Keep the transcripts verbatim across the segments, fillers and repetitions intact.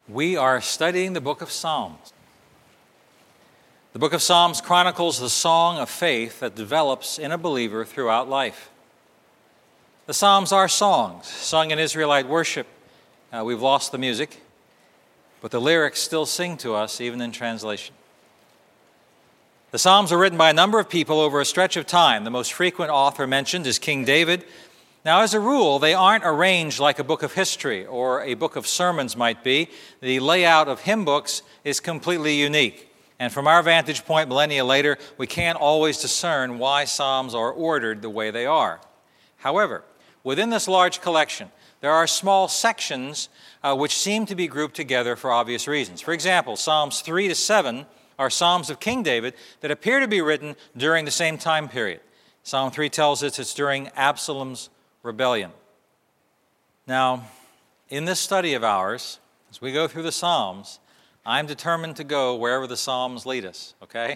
We are studying the book of Psalms. The book of Psalms chronicles the song of faith that develops in a believer throughout life. The Psalms are songs sung in Israelite worship. Uh, we've lost the music, but the lyrics still sing to us even in translation. The Psalms were written by a number of people over a stretch of time. The most frequent author mentioned is King David. Now, as a rule, they aren't arranged like a book of history or a book of sermons might be. The layout of hymn books is completely unique. And from our vantage point, millennia later, we can't always discern why Psalms are ordered the way they are. However, within this large collection, there are small sections uh, which seem to be grouped together for obvious reasons. For example, Psalms three to seven are Psalms of King David that appear to be written during the same time period. Psalm three tells us it's during Absalom's rebellion. Now, in this study of ours, as we go through the Psalms, I'm determined to go wherever the Psalms lead us, okay?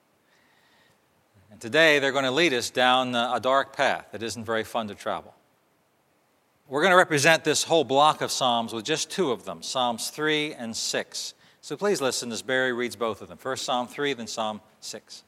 And today they're going to lead us down a dark path that isn't very fun to travel. We're going to represent this whole block of Psalms with just two of them, Psalms three and six. So please listen as Barry reads both of them. First Psalm three, then Psalm six.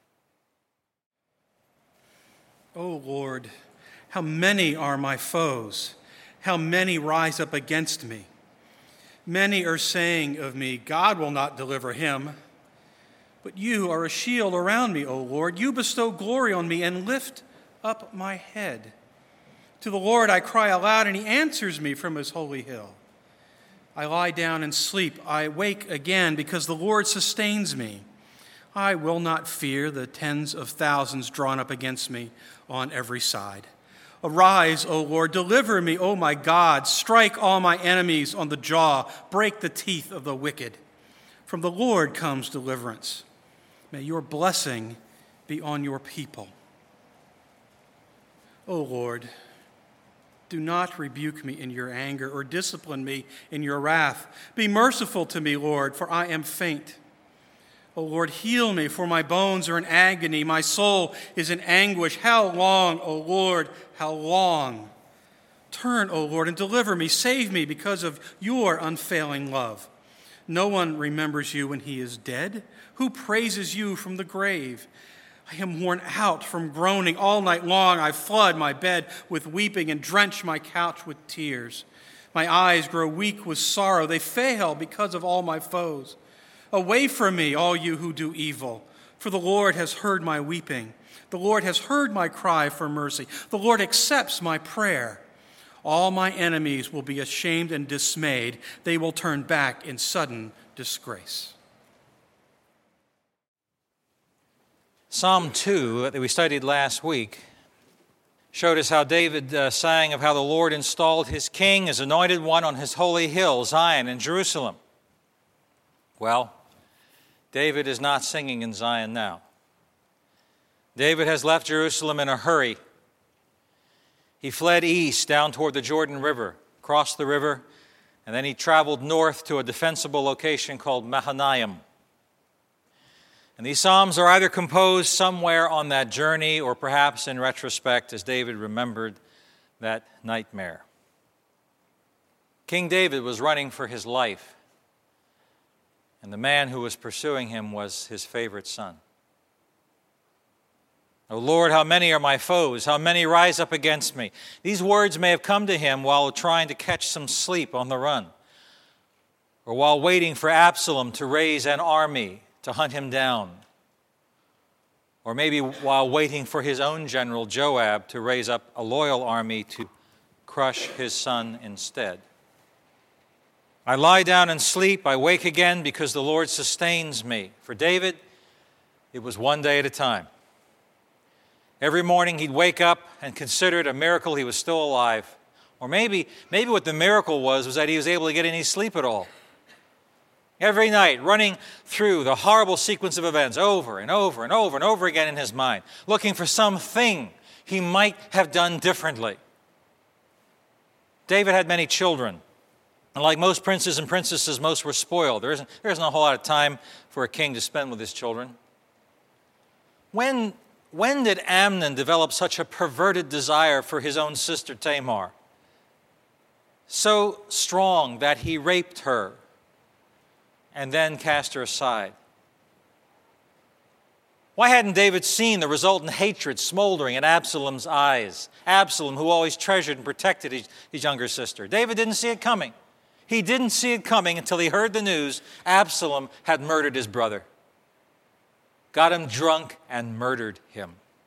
O Lord, how many are my foes? How many rise up against me? Many are saying of me, God will not deliver him. But you are a shield around me, O Lord. You bestow glory on me and lift up my head. To the Lord I cry aloud, and he answers me from his holy hill. I lie down and sleep. I wake again because the Lord sustains me. I will not fear the tens of thousands drawn up against me on every side. Arise, O Lord, deliver me, O my God. Strike all my enemies on the jaw. Break the teeth of the wicked. From the Lord comes deliverance. May your blessing be on your people. O Lord, do not rebuke me in your anger or discipline me in your wrath. Be merciful to me, Lord, for I am faint. O Lord, heal me, for my bones are in agony. My soul is in anguish. How long, O Lord, how long? Turn, O Lord, and deliver me. Save me because of your unfailing love. No one remembers you when he is dead. Who praises you from the grave? I am worn out from groaning all night long. I flood my bed with weeping and drench my couch with tears. My eyes grow weak with sorrow. They fail because of all my foes. Away from me, all you who do evil, for the Lord has heard my weeping. The Lord has heard my cry for mercy. The Lord accepts my prayer. All my enemies will be ashamed and dismayed. They will turn back in sudden disgrace. Psalm two that we studied last week showed us how David uh, sang of how the Lord installed his king, his anointed one, on his holy hill, Zion in Jerusalem. Well, David is not singing in Zion now. David has left Jerusalem in a hurry. He fled east down toward the Jordan River, crossed the river, and then he traveled north to a defensible location called Mahanaim. And these psalms are either composed somewhere on that journey or perhaps in retrospect as David remembered that nightmare. King David was running for his life, and the man who was pursuing him was his favorite son. O Lord, how many are my foes? How many rise up against me? These words may have come to him while trying to catch some sleep on the run, or while waiting for Absalom to raise an army to hunt him down, or maybe while waiting for his own general Joab to raise up a loyal army to crush his son instead. I lie down and sleep, I wake again because the Lord sustains me. For David, it was one day at a time. Every morning he'd wake up and consider it a miracle he was still alive. Or maybe, maybe what the miracle was was that he was able to get any sleep at all. Every night, running through the horrible sequence of events over and over and over and over again in his mind, looking for something he might have done differently. David had many children. And like most princes and princesses, most were spoiled. There isn't, there isn't a whole lot of time for a king to spend with his children. When, when did Amnon develop such a perverted desire for his own sister Tamar? So strong that he raped her and then cast her aside? Why hadn't David seen the resultant hatred smoldering in Absalom's eyes? Absalom, who always treasured and protected his, his younger sister. David didn't see it coming. He didn't see it coming until he heard the news Absalom had murdered his brother. Got him drunk and murdered him.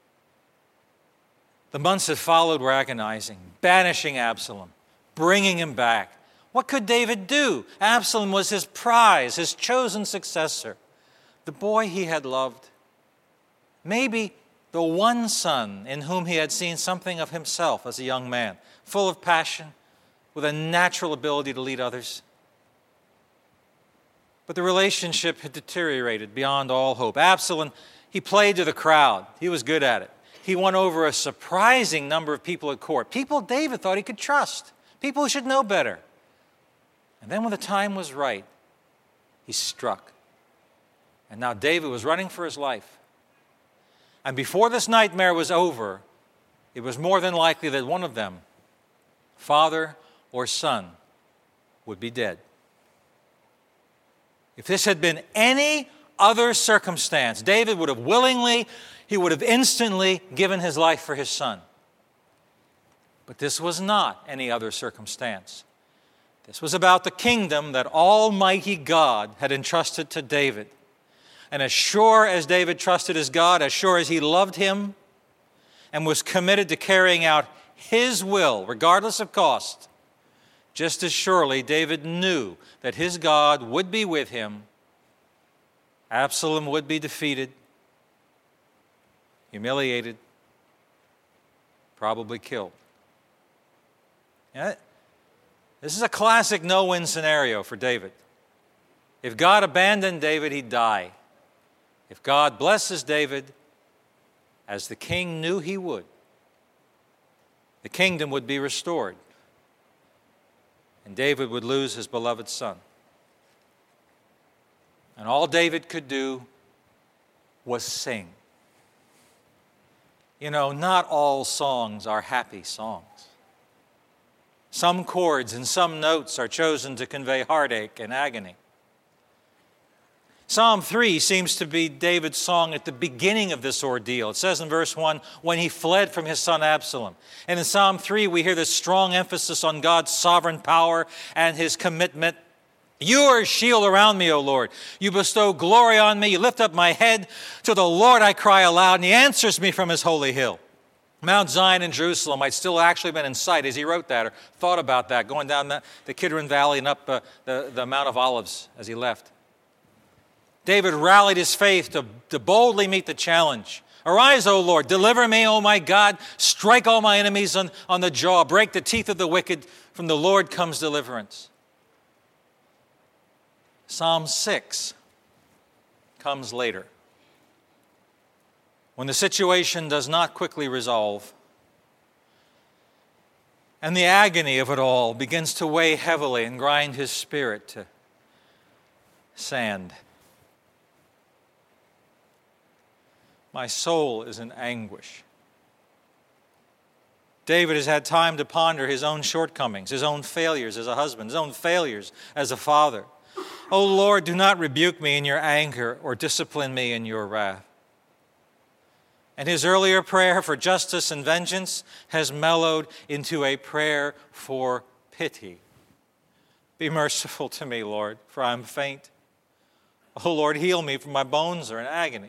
The months that followed were agonizing, banishing Absalom, bringing him back. What could David do? Absalom was his prize, his chosen successor, the boy he had loved. Maybe the one son in whom he had seen something of himself as a young man, full of passion, with a natural ability to lead others. But the relationship had deteriorated beyond all hope. Absalom, he played to the crowd. He was good at it. He won over a surprising number of people at court, people David thought he could trust, people who should know better. And then when the time was right, he struck. And now David was running for his life. And before this nightmare was over, it was more than likely that one of them, father or son, would be dead. If this had been any other circumstance, David would have willingly, he would have instantly given his life for his son. But this was not any other circumstance. This was about the kingdom that Almighty God had entrusted to David. And as sure as David trusted his God, as sure as he loved him and was committed to carrying out his will, regardless of cost, just as surely David knew that his God would be with him. Absalom would be defeated, humiliated, probably killed. Yeah, this is a classic no-win scenario for David. If God abandoned David, he'd die. If God blesses David, as the king knew he would, the kingdom would be restored, and David would lose his beloved son. And all David could do was sing. You know, not all songs are happy songs. Some chords and some notes are chosen to convey heartache and agony. Psalm three seems to be David's song at the beginning of this ordeal. It says in verse one, when he fled from his son Absalom. And in Psalm three, we hear this strong emphasis on God's sovereign power and his commitment. You are a shield around me, O Lord. You bestow glory on me. You lift up my head. To the Lord I cry aloud, and he answers me from his holy hill. Mount Zion in Jerusalem might still actually been in sight as he wrote that or thought about that, going down the Kidron Valley and up uh, the, the Mount of Olives as he left. David rallied his faith to, to boldly meet the challenge. Arise, O Lord, deliver me, O my God. Strike all my enemies on, on the jaw. Break the teeth of the wicked. From the Lord comes deliverance. Psalm six comes later. When the situation does not quickly resolve, and the agony of it all begins to weigh heavily and grind his spirit to sand. My soul is in anguish. David has had time to ponder his own shortcomings, his own failures as a husband, his own failures as a father. O Lord, do not rebuke me in your anger or discipline me in your wrath. And his earlier prayer for justice and vengeance has mellowed into a prayer for pity. Be merciful to me, Lord, for I am faint. O Lord, heal me, for my bones are in agony.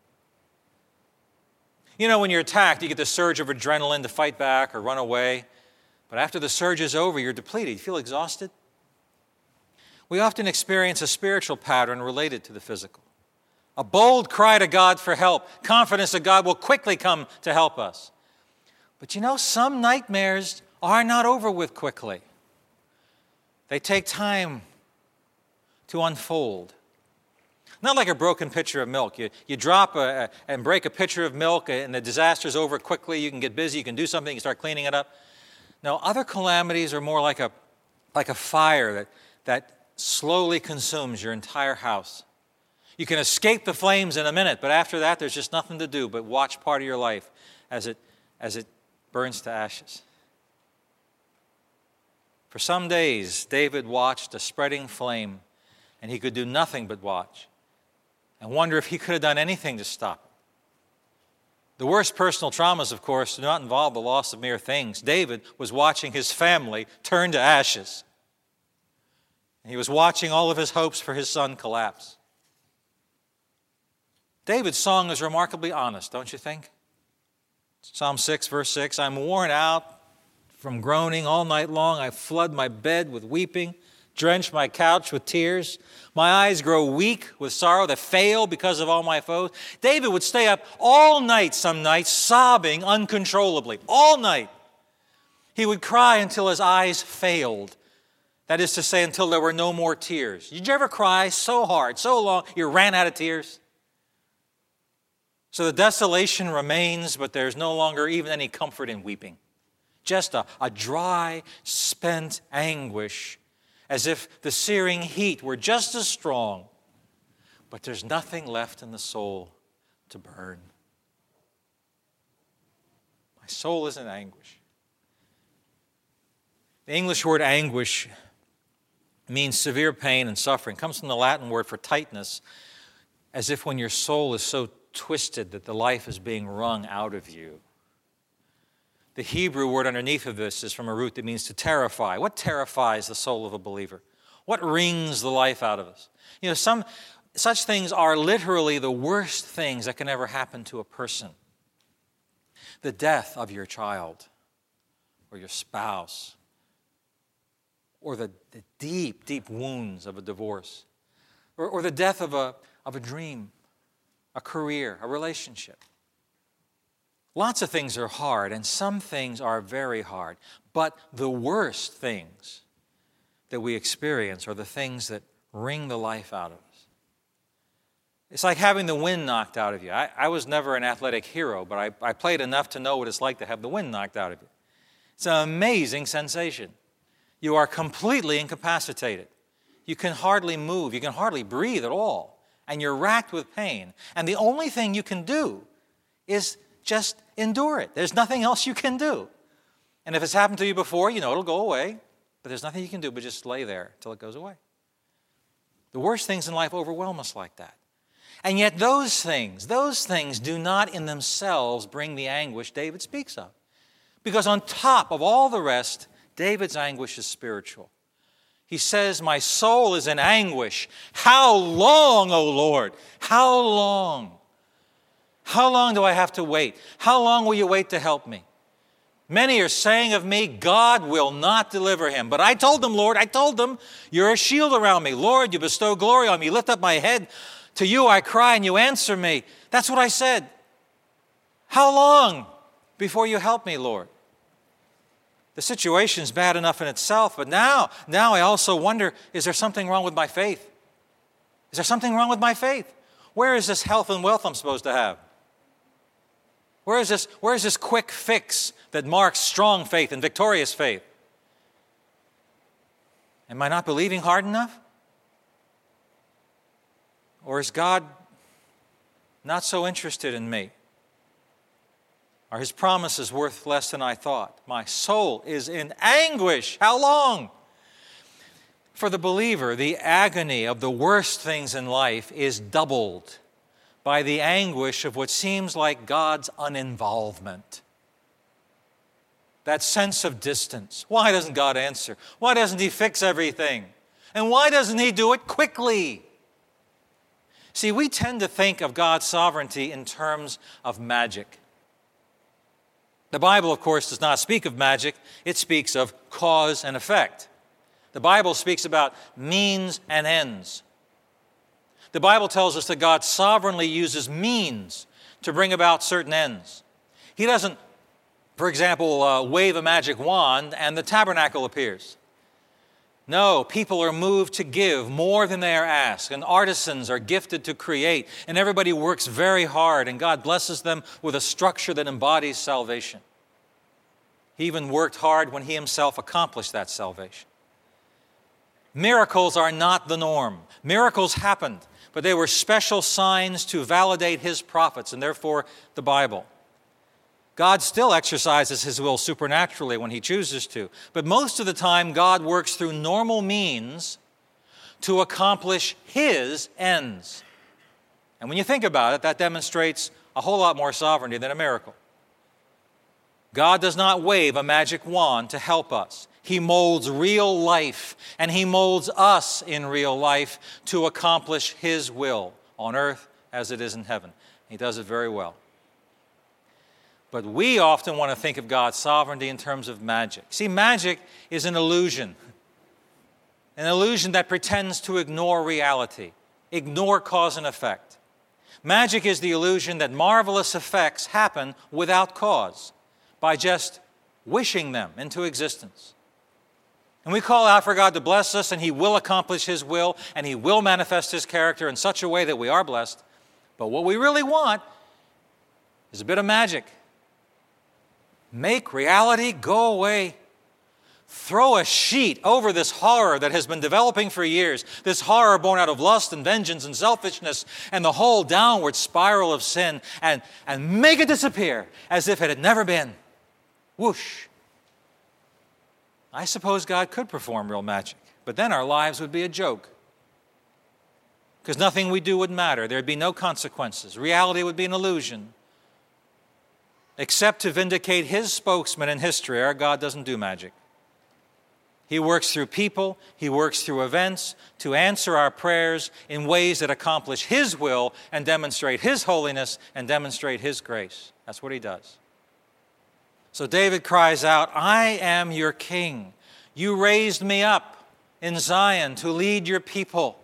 You know, when you're attacked, you get the surge of adrenaline to fight back or run away. But after the surge is over, you're depleted. You feel exhausted. We often experience a spiritual pattern related to the physical. A bold cry to God for help, confidence that God will quickly come to help us. But you know, some nightmares are not over with quickly. They take time to unfold. Not like a broken pitcher of milk. You, you drop a, a, and break a pitcher of milk and the disaster's over quickly. You can get busy, you can do something, you start cleaning it up. No, other calamities are more like a, like a fire that, that slowly consumes your entire house. You can escape the flames in a minute, but after that, there's just nothing to do but watch part of your life as it, as it burns to ashes. For some days, David watched a spreading flame and he could do nothing but watch and wonder if he could have done anything to stop it. The worst personal traumas, of course, do not involve the loss of mere things. David was watching his family turn to ashes. He was watching all of his hopes for his son collapse. David's song is remarkably honest, don't you think? Psalm six, verse six, I'm worn out from groaning all night long. I flood my bed with weeping, drench my couch with tears. My eyes grow weak with sorrow that fail because of all my foes. David would stay up all night some nights, sobbing uncontrollably, all night. He would cry until his eyes failed. That is to say, until there were no more tears. Did you ever cry so hard, so long, you ran out of tears? So the desolation remains, but there's no longer even any comfort in weeping. Just a, a dry, spent anguish, as if the searing heat were just as strong, but there's nothing left in the soul to burn. My soul is in anguish. The English word anguish means severe pain and suffering. It comes from the Latin word for tightness, as if when your soul is so twisted that the life is being wrung out of you. The Hebrew word underneath of this is from a root that means to terrify. What terrifies the soul of a believer? What wrings the life out of us? You know, some such things are literally the worst things that can ever happen to a person. The death of your child or your spouse, or the, the deep, deep wounds of a divorce, or, or the death of a, of a dream, a career, a relationship. Lots of things are hard, and some things are very hard. But the worst things that we experience are the things that wring the life out of us. It's like having the wind knocked out of you. I, I was never an athletic hero, but I, I played enough to know what it's like to have the wind knocked out of you. It's an amazing sensation. You are completely incapacitated. You can hardly move. You can hardly breathe at all. And you're racked with pain. And the only thing you can do is just endure it. There's nothing else you can do. And if it's happened to you before, you know it'll go away. But there's nothing you can do but just lay there till it goes away. The worst things in life overwhelm us like that. And yet those things, those things do not in themselves bring the anguish David speaks of. Because on top of all the rest, David's anguish is spiritual. He says, my soul is in anguish. How long, O Lord? How long? How long do I have to wait? How long will you wait to help me? Many are saying of me, God will not deliver him. But I told them, Lord, I told them, you're a shield around me. Lord, you bestow glory on me. You lift up my head. To you I cry and you answer me. That's what I said. How long before you help me, Lord? The situation's bad enough in itself, but now, now I also wonder, is there something wrong with my faith? Is there something wrong with my faith? Where is this health and wealth I'm supposed to have? Where is this, where is this quick fix that marks strong faith and victorious faith? Am I not believing hard enough? Or is God not so interested in me? Are his promises worth less than I thought? My soul is in anguish. How long? For the believer, the agony of the worst things in life is doubled by the anguish of what seems like God's uninvolvement. That sense of distance. Why doesn't God answer? Why doesn't he fix everything? And why doesn't he do it quickly? See, we tend to think of God's sovereignty in terms of magic. The Bible, of course, does not speak of magic. It speaks of cause and effect. The Bible speaks about means and ends. The Bible tells us that God sovereignly uses means to bring about certain ends. He doesn't, for example, uh, wave a magic wand and the tabernacle appears. No, people are moved to give more than they are asked, and artisans are gifted to create, and everybody works very hard, and God blesses them with a structure that embodies salvation. He even worked hard when he himself accomplished that salvation. Miracles are not the norm. Miracles happened, but they were special signs to validate his prophets, and therefore the Bible. God still exercises his will supernaturally when he chooses to, but most of the time God works through normal means to accomplish his ends. And when you think about it, that demonstrates a whole lot more sovereignty than a miracle. God does not wave a magic wand to help us. He molds real life, and he molds us in real life to accomplish his will on earth as it is in heaven. He does it very well. But we often want to think of God's sovereignty in terms of magic. See, magic is an illusion. An illusion that pretends to ignore reality, ignore cause and effect. Magic is the illusion that marvelous effects happen without cause, by just wishing them into existence. And we call out for God to bless us, and he will accomplish his will, and he will manifest his character in such a way that we are blessed. But what we really want is a bit of magic. Make reality go away. Throw a sheet over this horror that has been developing for years, this horror born out of lust and vengeance and selfishness and the whole downward spiral of sin, and, and make it disappear as if it had never been. Whoosh. I suppose God could perform real magic, but then our lives would be a joke. Because nothing we do would matter. There'd be no consequences. Reality would be an illusion. Except to vindicate his spokesman in history, our God doesn't do magic. He works through people, he works through events to answer our prayers in ways that accomplish his will and demonstrate his holiness and demonstrate his grace. That's what he does. So David cries out, I am your king. You raised me up in Zion to lead your people.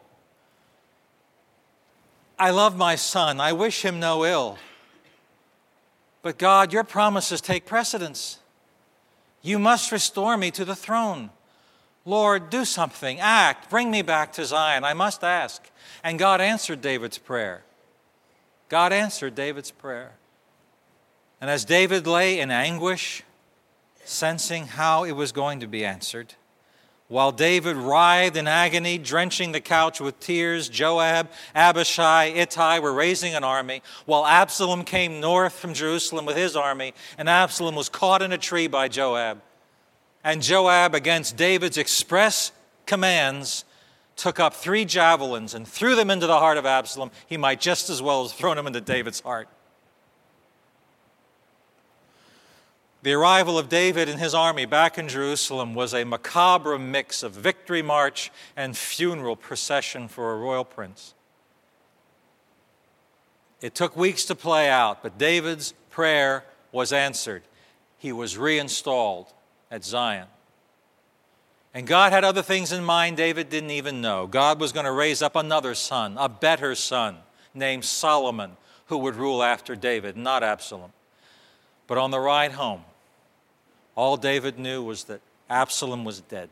I love my son. I wish him no ill. But God, your promises take precedence. You must restore me to the throne. Lord, do something. Act. Bring me back to Zion. I must ask. And God answered David's prayer. God answered David's prayer. And as David lay in anguish, sensing how it was going to be answered, while David writhed in agony, drenching the couch with tears, Joab, Abishai, Ittai were raising an army, while Absalom came north from Jerusalem with his army, and Absalom was caught in a tree by Joab. And Joab, against David's express commands, took up three javelins and threw them into the heart of Absalom. He might just as well have thrown them into David's heart. The arrival of David and his army back in Jerusalem was a macabre mix of victory march and funeral procession for a royal prince. It took weeks to play out, but David's prayer was answered. He was reinstalled at Zion. And God had other things in mind David didn't even know. God was going to raise up another son, a better son, named Solomon, who would rule after David, not Absalom. But on the ride home, all David knew was that Absalom was dead.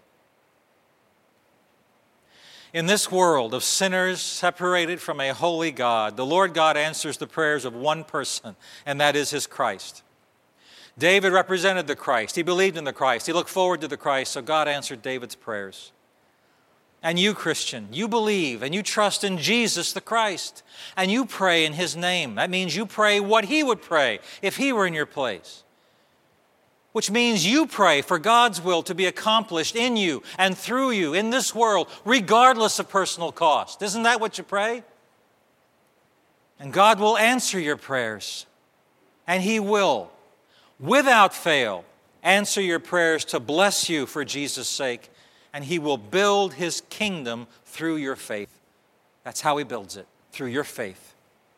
In this world of sinners separated from a holy God, the Lord God answers the prayers of one person, and that is his Christ. David represented the Christ. He believed in the Christ. He looked forward to the Christ, so God answered David's prayers. And you, Christian, you believe and you trust in Jesus the Christ, and you pray in his name. That means you pray what he would pray if he were in your place. Which means you pray for God's will to be accomplished in you and through you in this world, regardless of personal cost. Isn't that what you pray? And God will answer your prayers, and he will, without fail, answer your prayers to bless you for Jesus' sake, and he will build his kingdom through your faith. That's how he builds it, through your faith.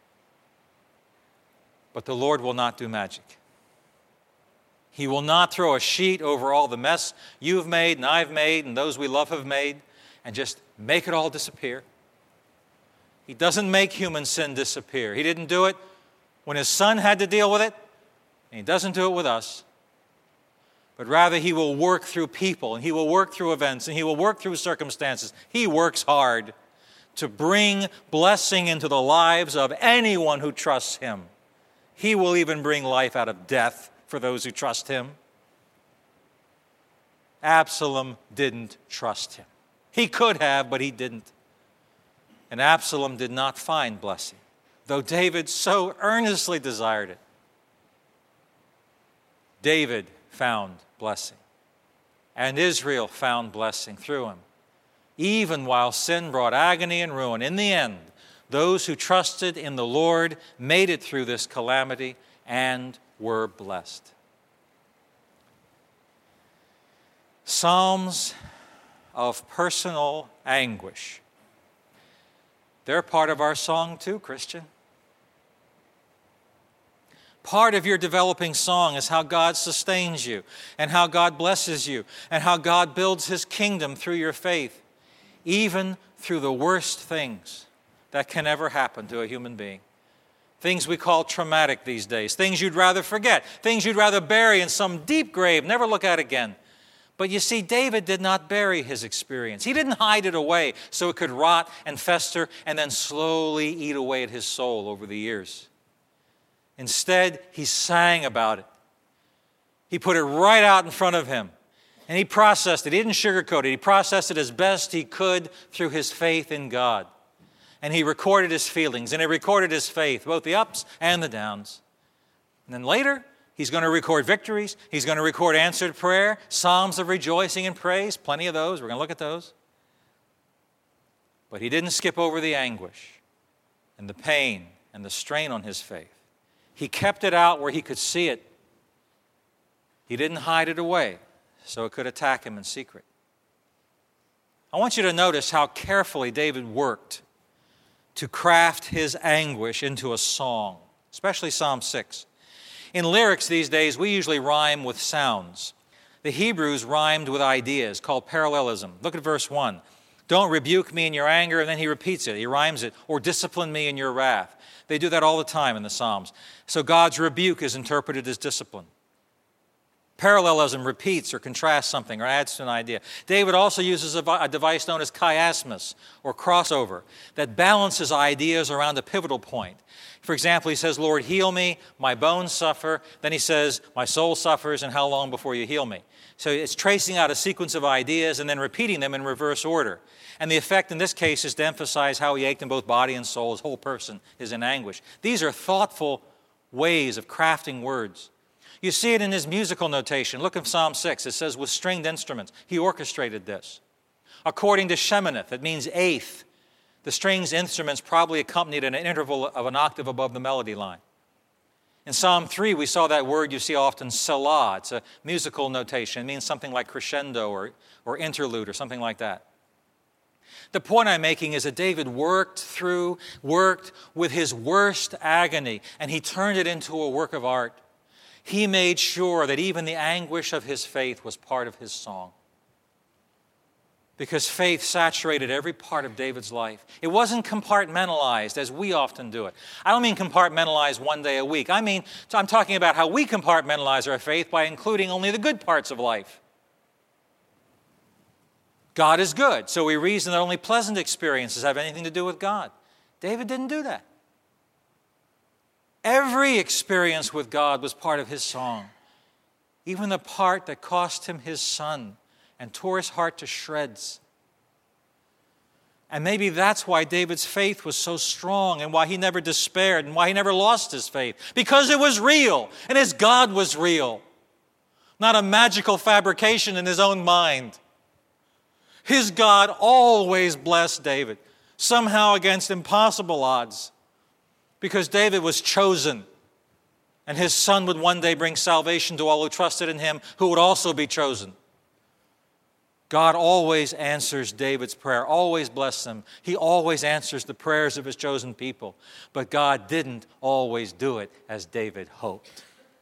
But the Lord will not do magic. He will not throw a sheet over all the mess you've made and I've made and those we love have made and just make it all disappear. He doesn't make human sin disappear. He didn't do it when his son had to deal with it, and he doesn't do it with us. But rather, he will work through people, and he will work through events, and he will work through circumstances. He works hard to bring blessing into the lives of anyone who trusts him. He will even bring life out of death for those who trust him. Absalom didn't trust him. He could have, but he didn't. And Absalom did not find blessing, though David so earnestly desired it. David found blessing, and Israel found blessing through him. even while sin brought agony and ruin. In the end, those who trusted in the Lord made it through this calamity and were blessed. Psalms of personal anguish. They're part of our song too, Christian. Part of your developing song is how God sustains you and how God blesses you and how God builds His kingdom through your faith, even through the worst things that can ever happen to a human being. Things we call traumatic these days, things you'd rather forget, things you'd rather bury in some deep grave, never look at again. But you see, David did not bury his experience. He didn't hide it away so it could rot and fester and then slowly eat away at his soul over the years. Instead, he sang about it. He put it right out in front of him. And he processed it. He didn't sugarcoat it. He processed it as best he could through his faith in God. And he recorded his feelings, and he recorded his faith, both the ups and the downs. And then later, he's going to record victories. He's going to record answered prayer, psalms of rejoicing and praise, plenty of those. We're going to look at those. But he didn't skip over the anguish and the pain and the strain on his faith. He kept it out where he could see it. He didn't hide it away so it could attack him in secret. I want you to notice how carefully David worked to craft his anguish into a song, especially Psalm six. In lyrics these days, we usually rhyme with sounds. The Hebrews rhymed with ideas called parallelism. Look at verse one. Don't rebuke me in your anger, and then he repeats it. He rhymes it. Or discipline me in your wrath. They do that all the time in the Psalms. So God's rebuke is interpreted as discipline. Parallelism repeats or contrasts something or adds to an idea. David also uses a device known as chiasmus, or crossover, that balances ideas around a pivotal point. For example, he says, Lord, heal me, my bones suffer. Then he says, my soul suffers, and how long before you heal me? So it's tracing out a sequence of ideas and then repeating them in reverse order. And the effect in this case is to emphasize how he ached in both body and soul. His whole person is in anguish. These are thoughtful ways of crafting words. You see it in his musical notation. Look at Psalm six. It says, with stringed instruments. He orchestrated this. According to Sheminith, it means eighth. The strings instruments probably accompanied an interval of an octave above the melody line. In Psalm three, we saw that word you see often, selah. It's a musical notation. It means something like crescendo or, or interlude or something like that. The point I'm making is that David worked through, worked with his worst agony, and he turned it into a work of art. He made sure that even the anguish of his faith was part of his song. Because faith saturated every part of David's life. It wasn't compartmentalized as we often do it. I don't mean compartmentalized one day a week. I mean, I'm talking about how we compartmentalize our faith by including only the good parts of life. God is good, so we reason that only pleasant experiences have anything to do with God. David didn't do that. Every experience with God was part of his song, even the part that cost him his son and tore his heart to shreds. And maybe that's why David's faith was so strong and why he never despaired and why he never lost his faith, because it was real and his God was real, not a magical fabrication in his own mind. His God always blessed David, somehow against impossible odds, because David was chosen, and his son would one day bring salvation to all who trusted in him, who would also be chosen. God always answers David's prayer, always blesses him. He always answers the prayers of his chosen people. But God didn't always do it as David hoped.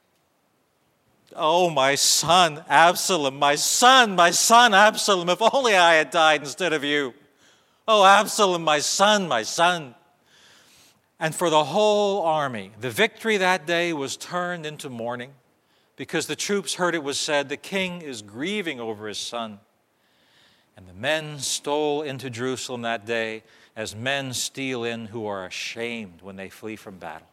Oh, my son, Absalom, my son, my son, Absalom, if only I had died instead of you. Oh, Absalom, my son, my son. And for the whole army, the victory that day was turned into mourning because the troops heard it was said, the king is grieving over his son. And the men stole into Jerusalem that day as men steal in who are ashamed when they flee from battle.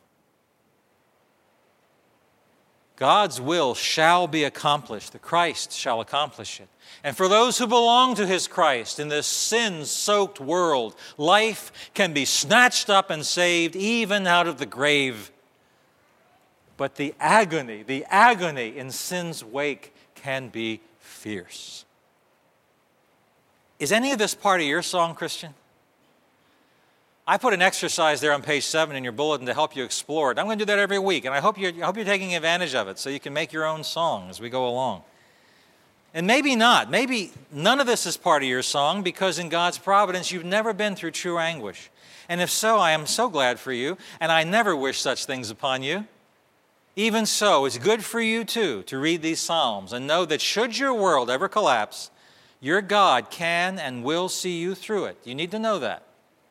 God's will shall be accomplished. The Christ shall accomplish it. And for those who belong to his Christ in this sin-soaked world, life can be snatched up and saved even out of the grave. But the agony, the agony in sin's wake can be fierce. Is any of this part of your song, Christian? I put an exercise there on page seven in your bulletin to help you explore it. I'm going to do that every week, and I hope you're, I hope you're taking advantage of it so you can make your own song as we go along. And maybe not. Maybe none of this is part of your song because in God's providence you've never been through true anguish. And if so, I am so glad for you, and I never wish such things upon you. Even so, it's good for you too to read these Psalms and know that should your world ever collapse, your God can and will see you through it. You need to know that.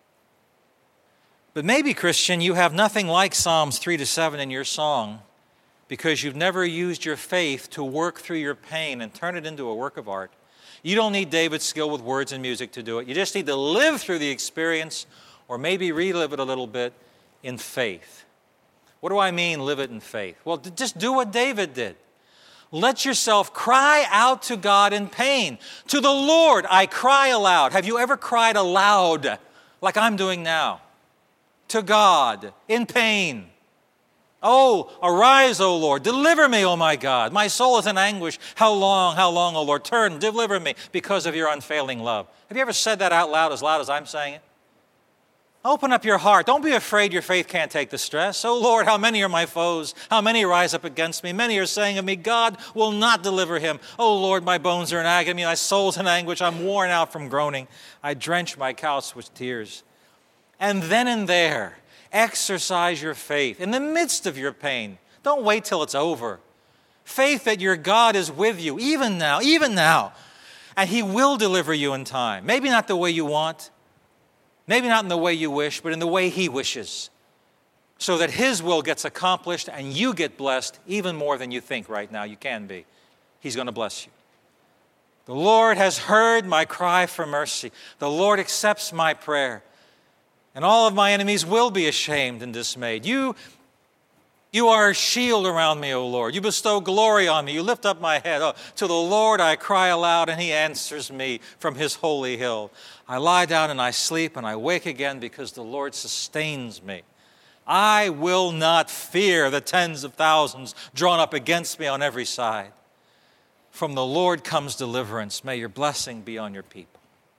But maybe, Christian, you have nothing like Psalms three to seven in your song because you've never used your faith to work through your pain and turn it into a work of art. You don't need David's skill with words and music to do it. You just need to live through the experience or maybe relive it a little bit in faith. What do I mean, live it in faith? Well, just do what David did. Let yourself cry out to God in pain. To the Lord, I cry aloud. Have you ever cried aloud like I'm doing now? To God in pain. Oh, arise, O Lord. Deliver me, O my God. My soul is in anguish. How long, how long, O Lord? Turn, deliver me because of your unfailing love. Have you ever said that out loud, as loud as I'm saying it? Open up your heart. Don't be afraid your faith can't take the stress. Oh Lord, how many are my foes? How many rise up against me? Many are saying of me, God will not deliver him. Oh Lord, my bones are in agony. My soul's in anguish. I'm worn out from groaning. I drench my couch with tears. And then and there, exercise your faith in the midst of your pain. Don't wait till it's over. Faith that your God is with you, even now, even now. And he will deliver you in time. Maybe not the way you want. Maybe not in the way you wish, but in the way he wishes. So that his will gets accomplished and you get blessed even more than you think right now you can be. He's going to bless you. The Lord has heard my cry for mercy. The Lord accepts my prayer. And all of my enemies will be ashamed and dismayed. You, you are a shield around me, O Lord. You bestow glory on me. You lift up my head. Oh, to the Lord I cry aloud, and he answers me from his holy hill. I lie down and I sleep, and I wake again because the Lord sustains me. I will not fear the tens of thousands drawn up against me on every side. From the Lord comes deliverance. May your blessing be on your people.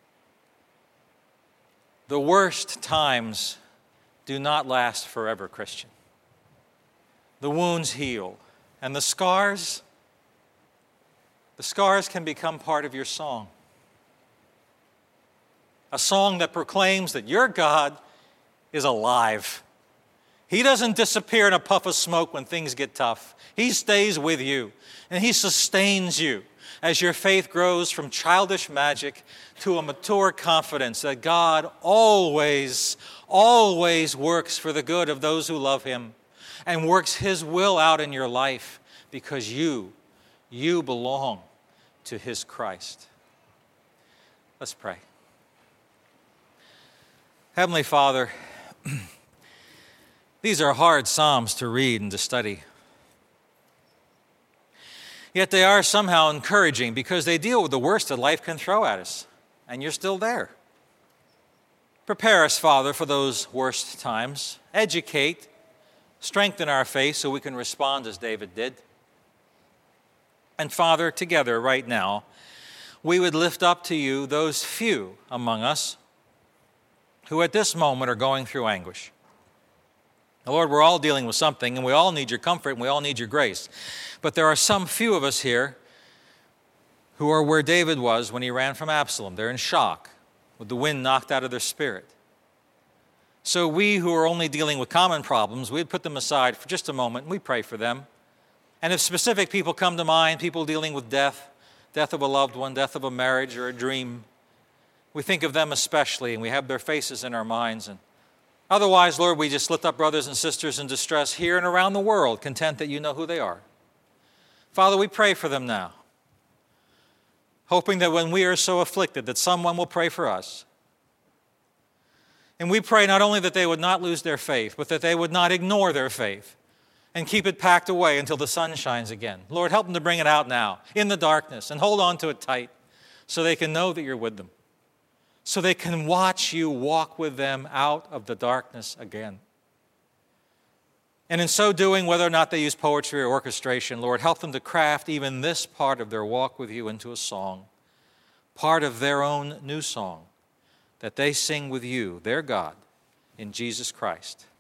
The worst times do not last forever, Christian. The wounds heal, and the scars, the scars can become part of your song. A song that proclaims that your God is alive. He doesn't disappear in a puff of smoke when things get tough. He stays with you, and he sustains you as your faith grows from childish magic to a mature confidence that God always, always works for the good of those who love him and works his will out in your life because you, you belong to his Christ. Let's pray. Heavenly Father, these are hard Psalms to read and to study. Yet they are somehow encouraging because they deal with the worst that life can throw at us, and you're still there. Prepare us, Father, for those worst times. Educate, strengthen our faith so we can respond as David did. And Father, together right now, we would lift up to you those few among us who at this moment are going through anguish. Lord, we're all dealing with something, and we all need your comfort, and we all need your grace. But there are some few of us here who are where David was when he ran from Absalom. They're in shock, with the wind knocked out of their spirit. So we who are only dealing with common problems, we'd put them aside for just a moment, and we pray for them. And if specific people come to mind, people dealing with death, death of a loved one, death of a marriage or a dream, we think of them especially, and we have their faces in our minds. And otherwise, Lord, we just lift up brothers and sisters in distress here and around the world, content that you know who they are. Father, we pray for them now, hoping that when we are so afflicted that someone will pray for us. And we pray not only that they would not lose their faith, but that they would not ignore their faith and keep it packed away until the sun shines again. Lord, help them to bring it out now in the darkness and hold on to it tight so they can know that you're with them, so they can watch you walk with them out of the darkness again. And in so doing, whether or not they use poetry or orchestration, Lord, help them to craft even this part of their walk with you into a song. part of their own new song that they sing with you, their God, in Jesus Christ.